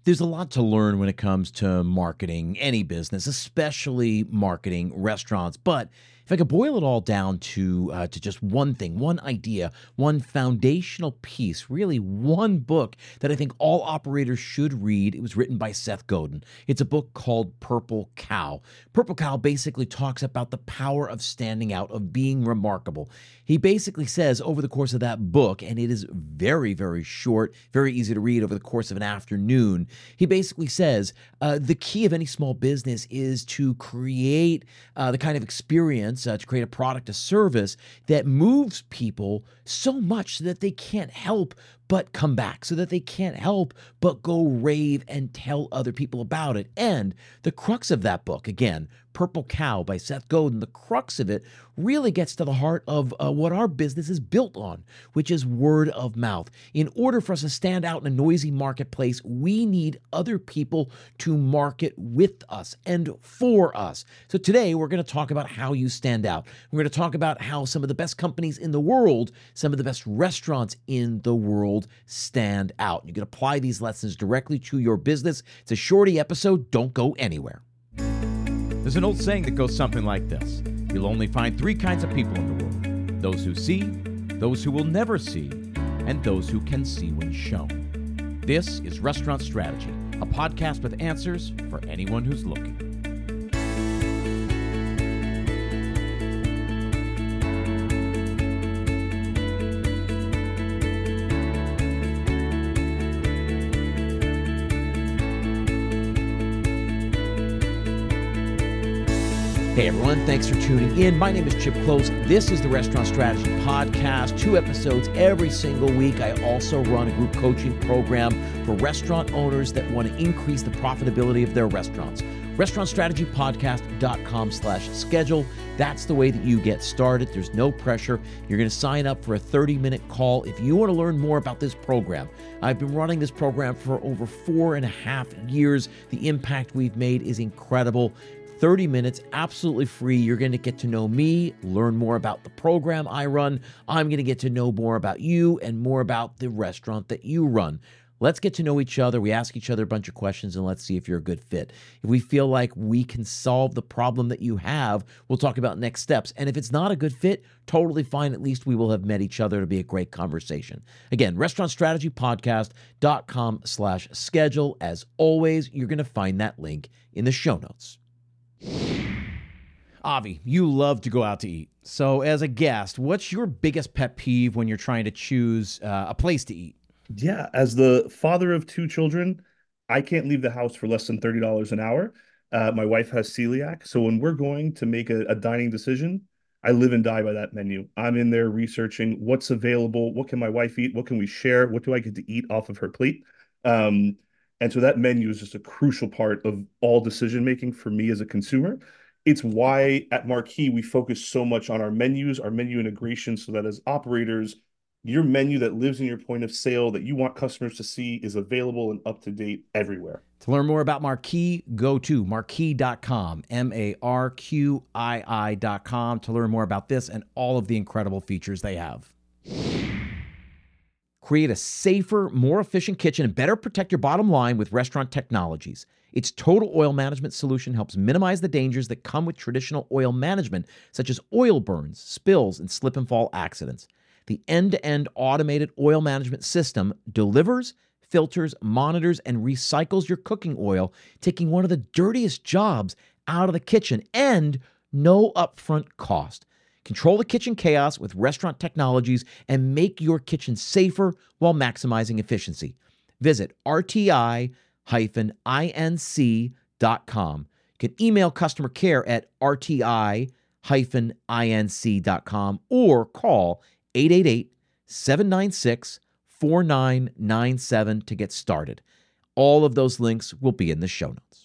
There's a lot to learn when it comes to marketing any business, especially marketing restaurants. But if I could boil it all down to just one thing, one idea, one foundational piece, really one book that I think all operators should read. It was written by Seth Godin. It's a book called Purple Cow. Purple Cow basically talks about the power of standing out, of being remarkable. He basically says over the course of that book, and it is very, very short, very easy to read over the course of an afternoon. He basically says the key of any small business is to create the kind of experience, to create a product, a service that moves people so much so that they can't help but come back, so that they can't help but go rave and tell other people about it. And the crux of that book, again, Purple Cow by Seth Godin, the crux of it really gets to the heart of what our business is built on, which is word of mouth. In order for us to stand out in a noisy marketplace, we need other people to market with us and for us. So today we're going to talk about how you stand out. We're going to talk about how some of the best companies in the world, some of the best restaurants in the world stand out. You can apply these lessons directly to your business. It's a shorty episode. Don't go anywhere. There's an old saying that goes something like this. You'll only find three kinds of people in the world: those who see, those who will never see, and those who can see when shown. This is Restaurant Strategy, a podcast with answers for anyone who's looking. Hey everyone, thanks for tuning in. My name is Chip Close. This is the Restaurant Strategy Podcast, 2 episodes every single week. I also run a group coaching program for restaurant owners that want to increase the profitability of their restaurants. RestaurantStrategyPodcast.com/schedule. That's the way that you get started. There's no pressure. You're going to sign up for a 30-minute call if you want to learn more about this program. I've been running this program for over 4.5 years. The impact we've made is incredible. 30 minutes, absolutely free. You're going to get to know me, learn more about the program I run. I'm going to get to know more about you and more about the restaurant that you run. Let's get to know each other. We ask each other a bunch of questions and let's see if you're a good fit. If we feel like we can solve the problem that you have, we'll talk about next steps. And if it's not a good fit, totally fine. At least we will have met each other to be a great conversation. Again, restaurantstrategypodcast.com/schedule. As always, you're going to find that link in the show notes. Avi, you love to go out to eat. So as a guest, what's your biggest pet peeve when you're trying to choose a place to eat? Yeah, as the father of 2 children, I can't leave the house for less than $30 an hour. My wife has celiac, so when we're going to make a dining decision, I live and die by that menu. I'm in there researching what's available, what can my wife eat, what can we share, what do I get to eat off of her plate. And so that menu is just a crucial part of all decision making for me as a consumer. It's why at Marquee we focus so much on our menus, our menu integration, so that as operators, your menu that lives in your point of sale that you want customers to see is available and up to date everywhere. To learn more about Marquee, go to marquee.com, marqii.com, to learn more about this and all of the incredible features they have. Create a safer, more efficient kitchen and better protect your bottom line with Restaurant Technologies. Its total oil management solution helps minimize the dangers that come with traditional oil management, such as oil burns, spills, and slip and fall accidents. The end-to-end automated oil management system delivers, filters, monitors, and recycles your cooking oil, taking one of the dirtiest jobs out of the kitchen and no upfront cost. Control the kitchen chaos with Restaurant Technologies and make your kitchen safer while maximizing efficiency. Visit rti-inc.com. You can email customer care at rti-inc.com or call 888-796-4997 to get started. All of those links will be in the show notes.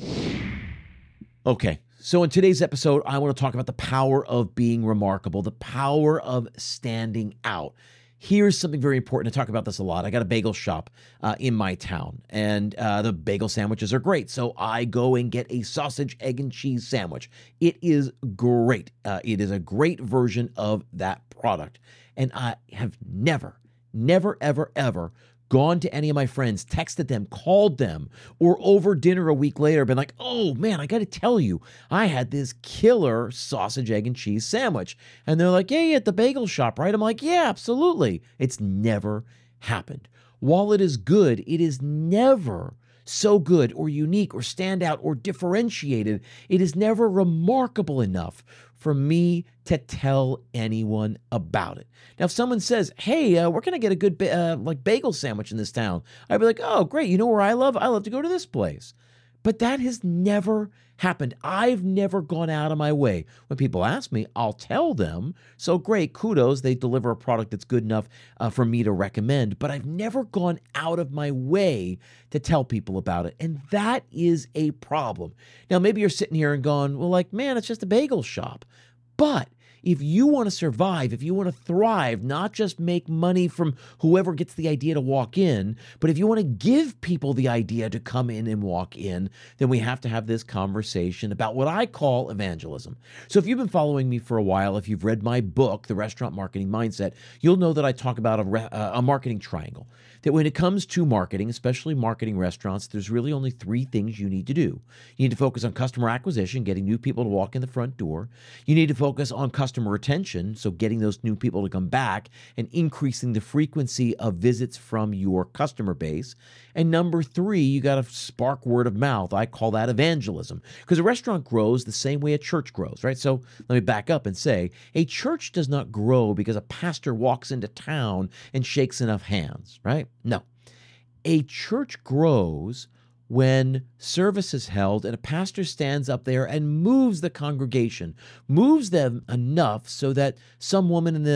Okay. So in today's episode, I want to talk about the power of being remarkable, the power of standing out. Here's something very important. I talk about this a lot. I got a bagel shop in my town, and the bagel sandwiches are great. So I go and get a sausage, egg, and cheese sandwich. It is great. It is a great version of that product. And I have never, ever gone to any of my friends, texted them, called them, or over dinner a week later, been like, oh man, I got to tell you, I had this killer sausage, egg, and cheese sandwich. And they're like, yeah, at the bagel shop, right? I'm like, yeah, absolutely. It's never happened. While it is good, it is never so good or unique or stand out or differentiated. It is never remarkable enough for me to tell anyone about it. Now, if someone says, hey, where can I get a good bagel sandwich in this town? I'd be like, oh, great. You know where I love? I love to go to this place. But that has never happened. I've never gone out of my way. When people ask me, I'll tell them. So great, kudos. They deliver a product that's good enough for me to recommend. But I've never gone out of my way to tell people about it. And that is a problem. Now, maybe you're sitting here and going, well, like, man, it's just a bagel shop. But if you want to survive, if you want to thrive, not just make money from whoever gets the idea to walk in, but if you want to give people the idea to come in and walk in, then we have to have this conversation about what I call evangelism. So if you've been following me for a while, if you've read my book, The Restaurant Marketing Mindset, you'll know that I talk about a marketing triangle. That when it comes to marketing, especially marketing restaurants, there's really only three things you need to do. You need to focus on customer acquisition, getting new people to walk in the front door. You need to focus on customer retention, so getting those new people to come back and increasing the frequency of visits from your customer base. And number three, you got to spark word of mouth. I call that evangelism, because a restaurant grows the same way a church grows, right? So let me back up and say, a church does not grow because a pastor walks into town and shakes enough hands, right? No. A church grows when service is held and a pastor stands up there and moves the congregation, moves them enough so that some woman in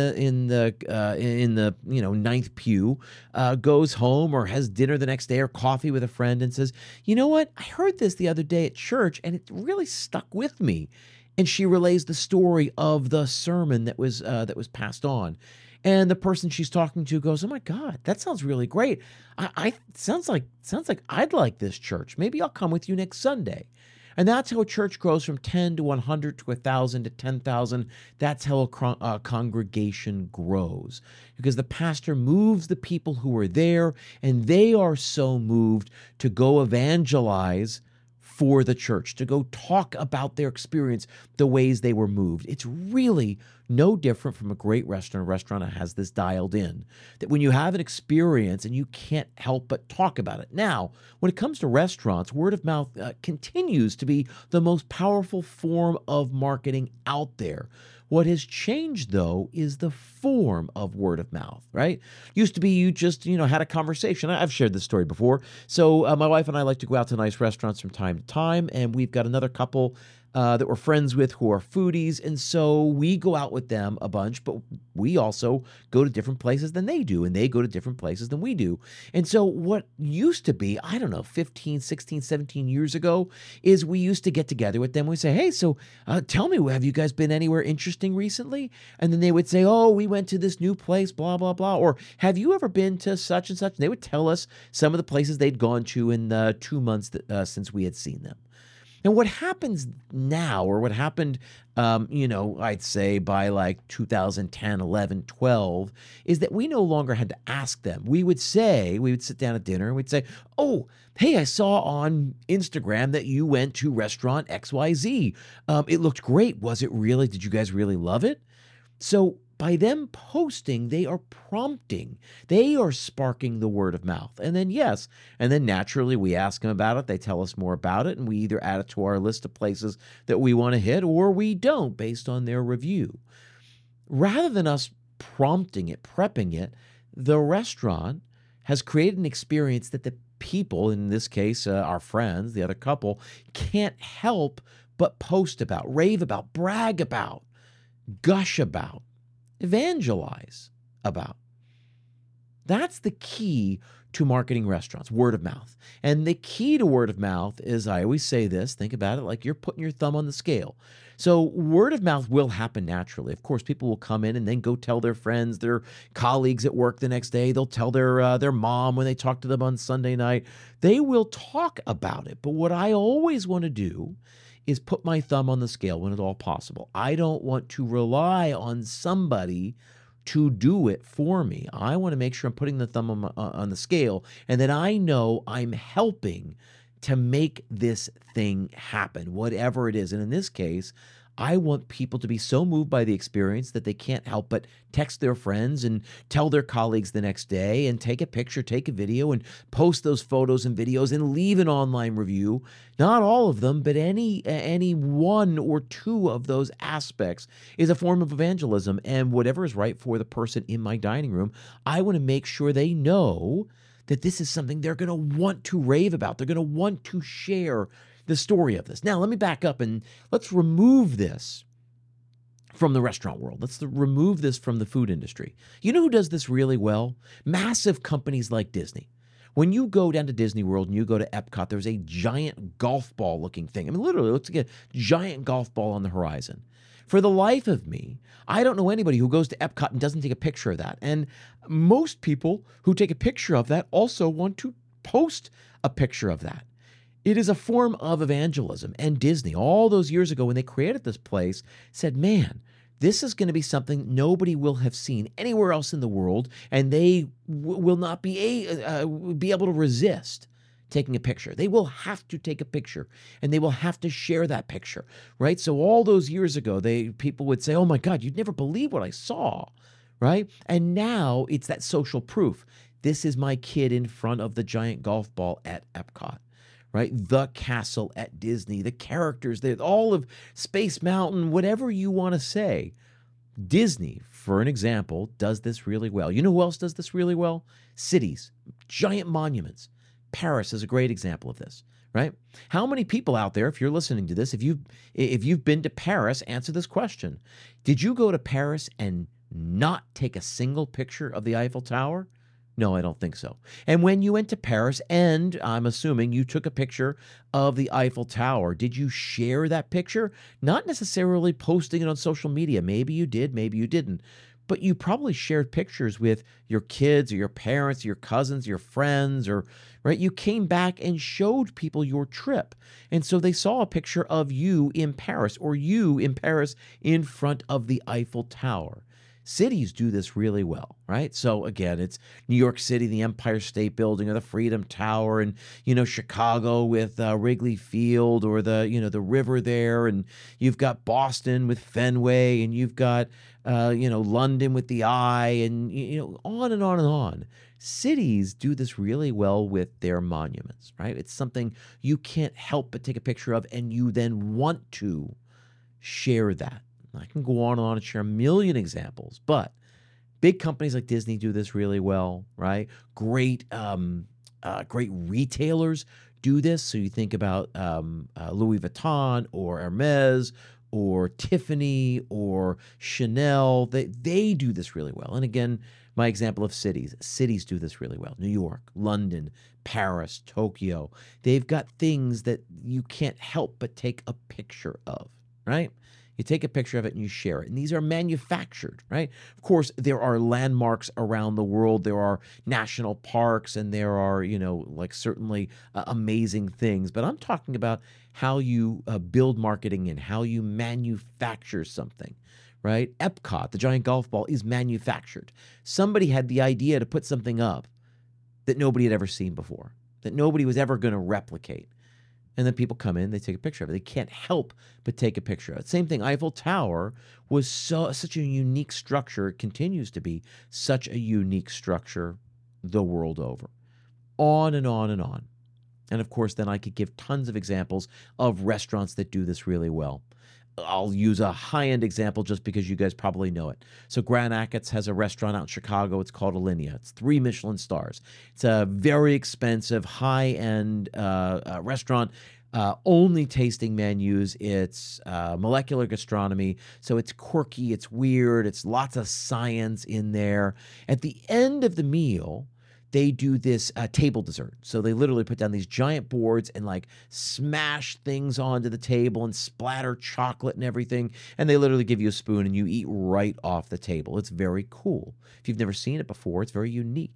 the ninth pew goes home or has dinner the next day or coffee with a friend and says, you know what, I heard this the other day at church and it really stuck with me. And she relays the story of the sermon that was passed on. And the person she's talking to goes, oh my God, that sounds really great. I sounds like I'd like this church. Maybe I'll come with you next Sunday. And that's how a church grows from 10 to 100 to 1,000 to 10,000. That's how a congregation grows, because the pastor moves the people who are there, and they are so moved to go evangelize for the church, to go talk about their experience, the ways they were moved. It's really no different from a great restaurant. A restaurant that has this dialed in, that when you have an experience and you can't help but talk about it. Now, when it comes to restaurants, word of mouth continues to be the most powerful form of marketing out there. What has changed, though, is the form of word of mouth, right? Used to be you just, had a conversation. I've shared this story before. So my wife and I like to go out to nice restaurants from time to time, and we've got another couple that we're friends with who are foodies, and so we go out with them a bunch, but we also go to different places than they do, and they go to different places than we do. And so what used to be, 15, 16, 17 years ago, is we used to get together with them. We say, hey, so tell me, have you guys been anywhere interesting recently? And then they would say, oh, we went to this new place, blah, blah, blah. Or have you ever been to such and such? And they would tell us some of the places they'd gone to in the 2 months since we had seen them. And what happens now, or what happened, I'd say by like 2010, 11, 12, is that we no longer had to ask them. We would sit down at dinner and we'd say, oh, hey, I saw on Instagram that you went to restaurant XYZ. It looked great. Was it really? Did you guys really love it? So by them posting, they are prompting, they are sparking the word of mouth. And then, naturally we ask them about it. They tell us more about it, and we either add it to our list of places that we want to hit, or we don't based on their review. Rather than us prompting it, prepping it, the restaurant has created an experience that the people, in this case, our friends, the other couple, can't help but post about, rave about, brag about, gush about, evangelize about. That's the key to marketing restaurants, word of mouth. And the key to word of mouth is, I always say this, think about it like you're putting your thumb on the scale. So word of mouth will happen naturally. Of course, people will come in and then go tell their friends, their colleagues at work the next day. They'll tell their mom when they talk to them on Sunday night. They will talk about it. But what I always want to do is put my thumb on the scale when at all possible. I don't want to rely on somebody to do it for me. I want to make sure I'm putting the thumb on the scale and that I know I'm helping to make this thing happen, whatever it is. And in this case, I want people to be so moved by the experience that they can't help but text their friends and tell their colleagues the next day and take a picture, take a video, and post those photos and videos and leave an online review. Not all of them, but any one or two of those aspects is a form of evangelism. And whatever is right for the person in my dining room, I want to make sure they know that this is something they're going to want to rave about. They're going to want to share the story of this. Now, let me back up and let's remove this from the restaurant world. Let's remove this from the food industry. You know who does this really well? Massive companies like Disney. When you go down to Disney World and you go to Epcot, there's a giant golf ball looking thing. I mean, literally, it looks like a giant golf ball on the horizon. For the life of me, I don't know anybody who goes to Epcot and doesn't take a picture of that. And most people who take a picture of that also want to post a picture of that. It is a form of evangelism. And Disney, all those years ago when they created this place, said, man, this is going to be something nobody will have seen anywhere else in the world, and they will not be able to resist taking a picture. They will have to take a picture, and they will have to share that picture, right? So all those years ago, people would say, oh my God, you'd never believe what I saw, right? And now it's that social proof. This is my kid in front of the giant golf ball at Epcot. Right? The castle at Disney, the characters there, all of Space Mountain, whatever you want to say. Disney, for an example, does this really well. You know who else does this really well? Cities, giant monuments. Paris is a great example of this, right? How many people out there, if you're listening to this, if you've been to Paris, answer this question. Did you go to Paris and not take a single picture of the Eiffel Tower? No, I don't think so. And when you went to Paris, and I'm assuming you took a picture of the Eiffel Tower, did you share that picture? Not necessarily posting it on social media. Maybe you did, maybe you didn't. But you probably shared pictures with your kids or your parents, your cousins, your friends, or right? You came back and showed people your trip. And so they saw a picture of you in Paris or you in Paris in front of the Eiffel Tower. Cities do this really well, right? So again, it's New York City, the Empire State Building, or the Freedom Tower, and Chicago with Wrigley Field, or the river there, and you've got Boston with Fenway, and you've got London with the Eye, and on and on and on. Cities do this really well with their monuments, right? It's something you can't help but take a picture of, and you then want to share that. I can go on and share a million examples, but big companies like Disney do this really well, right? Great retailers do this. So you think about Louis Vuitton or Hermes or Tiffany or Chanel. They do this really well. And again, my example of cities do this really well. New York, London, Paris, Tokyo. They've got things that you can't help but take a picture of, right? You take a picture of it and you share it. And these are manufactured, right? Of course, there are landmarks around the world. There are national parks, and there are, certainly amazing things. But I'm talking about how you build marketing and how you manufacture something, right? Epcot, the giant golf ball, is manufactured. Somebody had the idea to put something up that nobody had ever seen before, that nobody was ever going to replicate. And then people come in, they take a picture of it. They can't help but take a picture of it. Same thing, Eiffel Tower was such a unique structure. It continues to be such a unique structure the world over. On and on and on. And of course, then I could give tons of examples of restaurants that do this really well. I'll use a high-end example just because you guys probably know it. So Grand Achatz has a restaurant out in Chicago. It's called Alinea. It's 3 Michelin stars. It's a very expensive, high-end restaurant, only tasting menus. It's molecular gastronomy, so it's quirky, it's weird, it's lots of science in there. At the end of the meal, they do this table dessert. So they literally put down these giant boards and smash things onto the table and splatter chocolate and everything. And they literally give you a spoon and you eat right off the table. It's very cool. If you've never seen it before, it's very unique.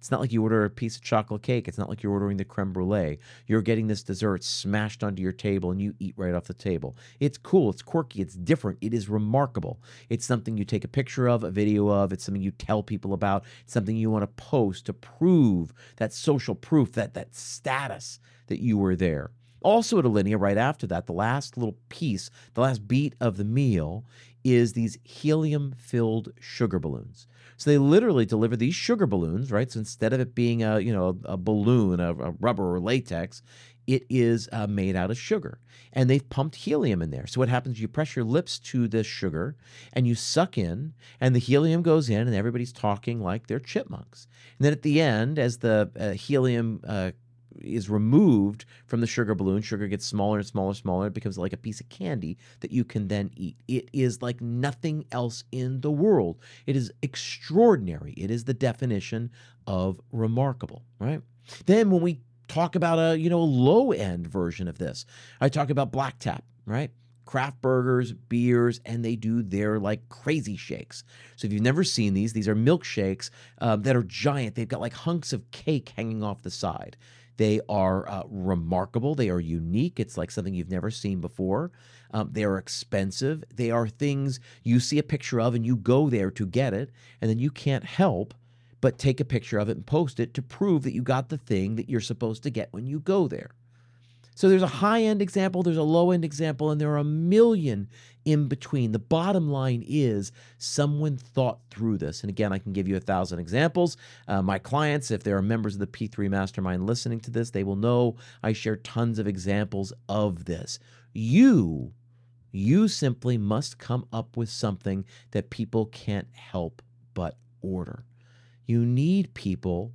It's not like you order a piece of chocolate cake. It's not like you're ordering the creme brulee. You're getting this dessert smashed onto your table and you eat right off the table. It's cool. It's quirky. It's different. It is remarkable. It's something you take a picture of, a video of. It's something you tell people about. It's something you want to post to prove that social proof, that status that you were there. Also at Alinea, right after that, the last little piece, the last beat of the meal is these helium-filled sugar balloons. So they literally deliver these sugar balloons, right? So instead of it being a balloon, a rubber or latex, it is made out of sugar. And they've pumped helium in there. So what happens, you press your lips to the sugar and you suck in, and the helium goes in, and everybody's talking like they're chipmunks. And then at the end, as the helium is removed from the sugar balloon, sugar gets smaller and smaller and smaller. It becomes like a piece of candy that you can then eat. It is like nothing else in the world. It is extraordinary. It is the definition of remarkable, right? Then when we talk about a low-end version of this, I talk about Black Tap, right? Craft burgers, beers, and they do their like crazy shakes. So if you've never seen these are milkshakes that are giant. They've got like hunks of cake hanging off the side. They are remarkable. They are unique. It's like something you've never seen before. They are expensive. They are things you see a picture of and you go there to get it, and then you can't help but take a picture of it and post it to prove that you got the thing that you're supposed to get when you go there. So there's a high-end example, there's a low-end example, and there are a million in between. The bottom line is someone thought through this. And again, I can give you 1,000 examples. My clients, if there are members of the P3 Mastermind listening to this, they will know I share tons of examples of this. You simply must come up with something that people can't help but order. You need people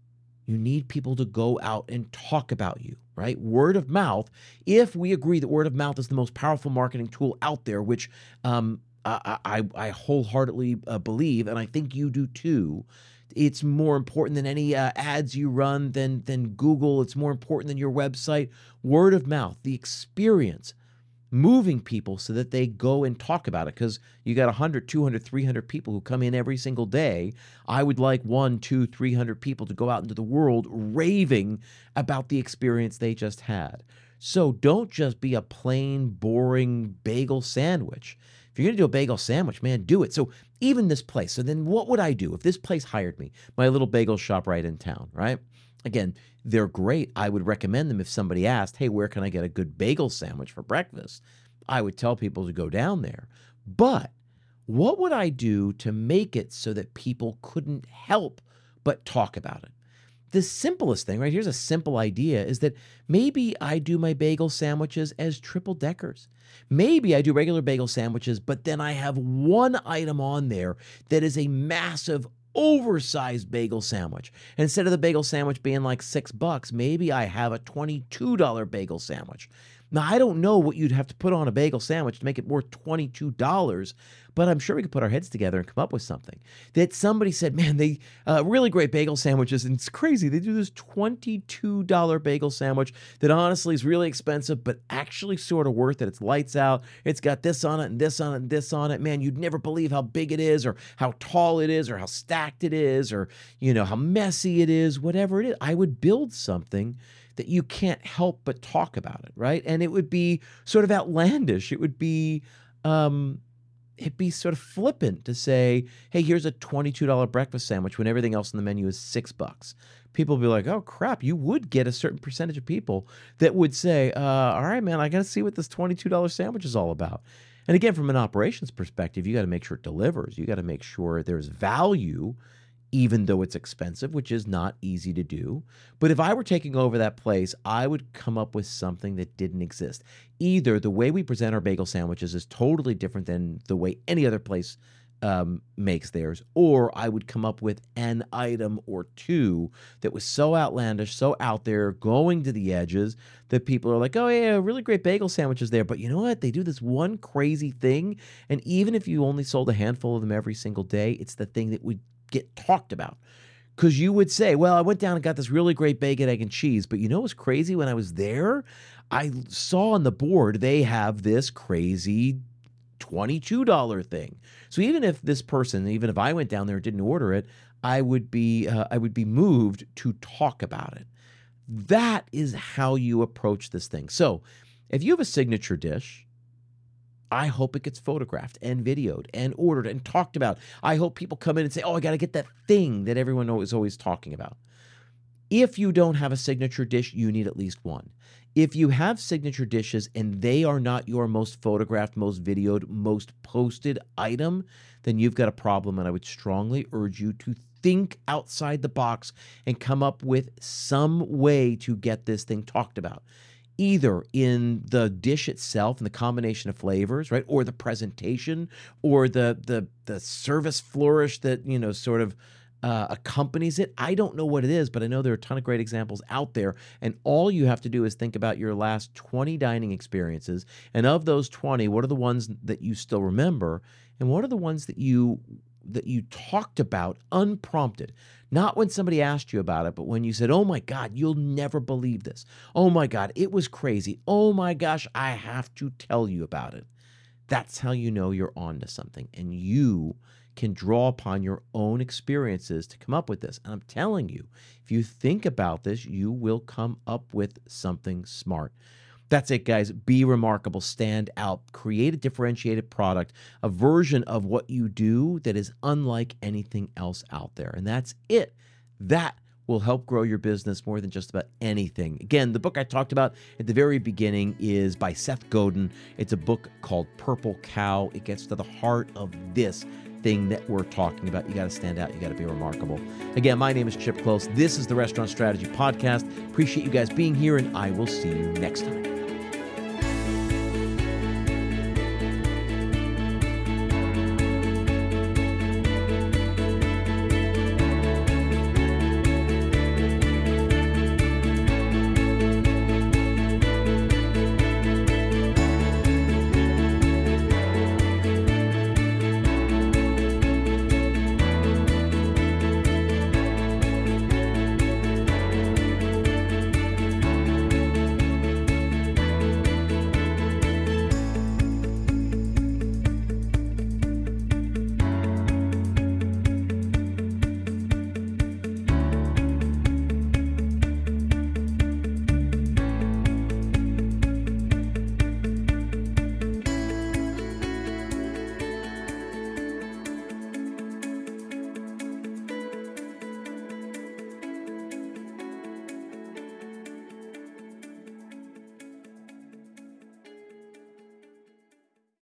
to go out and talk about you, right? Word of mouth. If we agree that word of mouth is the most powerful marketing tool out there, which I wholeheartedly believe, and I think you do too, it's more important than any ads you run, than Google. It's more important than your website. Word of mouth, the experience, moving people so that they go and talk about it, because you got 100, 200, 300 people who come in every single day. I would like 100, 200, 300 people to go out into the world raving about the experience they just had. So don't just be a plain, boring bagel sandwich. If you're going to do a bagel sandwich, man, do it. So even this place. So then what would I do if this place hired me? My little bagel shop right in town, right? Again, they're great. I would recommend them if somebody asked, hey, where can I get a good bagel sandwich for breakfast? I would tell people to go down there. But what would I do to make it so that people couldn't help but talk about it? The simplest thing, right? Here's a simple idea, is that maybe I do my bagel sandwiches as triple deckers. Maybe I do regular bagel sandwiches, but then I have one item on there that is a massive oversized bagel sandwich. And instead of the bagel sandwich being like $6, maybe I have a $22 bagel sandwich. Now, I don't know what you'd have to put on a bagel sandwich to make it worth $22, but I'm sure we could put our heads together and come up with something. That somebody said, man, they really great bagel sandwiches, and it's crazy. They do this $22 bagel sandwich that honestly is really expensive, but actually sort of worth it. It's lights out. It's got this on it and this on it and this on it. Man, you'd never believe how big it is, or how tall it is, or how stacked it is, or how messy it is, whatever it is. I would build something that you can't help but talk about it, right? And it would be sort of outlandish. It would be, it'd be sort of flippant to say, hey, here's a $22 breakfast sandwich when everything else on the menu is $6. People would be like, oh crap, you would get a certain percentage of people that would say, all right, man, I got to see what this $22 sandwich is all about. And again, from an operations perspective, you got to make sure it delivers. You got to make sure there's value, even though it's expensive, which is not easy to do. But if I were taking over that place, I would come up with something that didn't exist. Either the way we present our bagel sandwiches is totally different than the way any other place makes theirs, or I would come up with an item or two that was so outlandish, so out there, going to the edges, that people are like, oh yeah, really great bagel sandwiches there, but you know what? They do this one crazy thing, and even if you only sold a handful of them every single day, it's the thing that would get talked about. Because you would say, well, I went down and got this really great bacon, egg, and cheese, but you know what's crazy? When I was there, I saw on the board they have this crazy $22 thing. So even if this person, even if I went down there and didn't order it, I would be moved to talk about it. That is how you approach this thing. So, if you have a signature dish, I hope it gets photographed and videoed and ordered and talked about. I hope people come in and say, "Oh, I got to get that thing that everyone is always talking about." If you don't have a signature dish, you need at least one. If you have signature dishes and they are not your most photographed, most videoed, most posted item, then you've got a problem, and I would strongly urge you to think outside the box and come up with some way to get this thing talked about. Either in the dish itself and the combination of flavors, right, or the presentation, or the service flourish that sort of accompanies it. I don't know what it is, but I know there are a ton of great examples out there. And all you have to do is think about your last 20 dining experiences, and of those 20, what are the ones that you still remember, and what are the ones that you talked about unprompted? Not when somebody asked you about it, but when you said, "Oh my God, you'll never believe this. Oh my God, it was crazy. Oh my gosh, I have to tell you about it." That's how you know you're on to something, and you can draw upon your own experiences to come up with this. And I'm telling you, if you think about this, you will come up with something smart. That's it, guys. Be remarkable, stand out, create a differentiated product, a version of what you do that is unlike anything else out there. And that's it. That will help grow your business more than just about anything. Again, the book I talked about at the very beginning is by Seth Godin. It's a book called Purple Cow. It gets to the heart of this thing that we're talking about. You got to stand out. You got to be remarkable. Again, my name is Chip Close. This is the Restaurant Strategy Podcast. Appreciate you guys being here, and I will see you next time.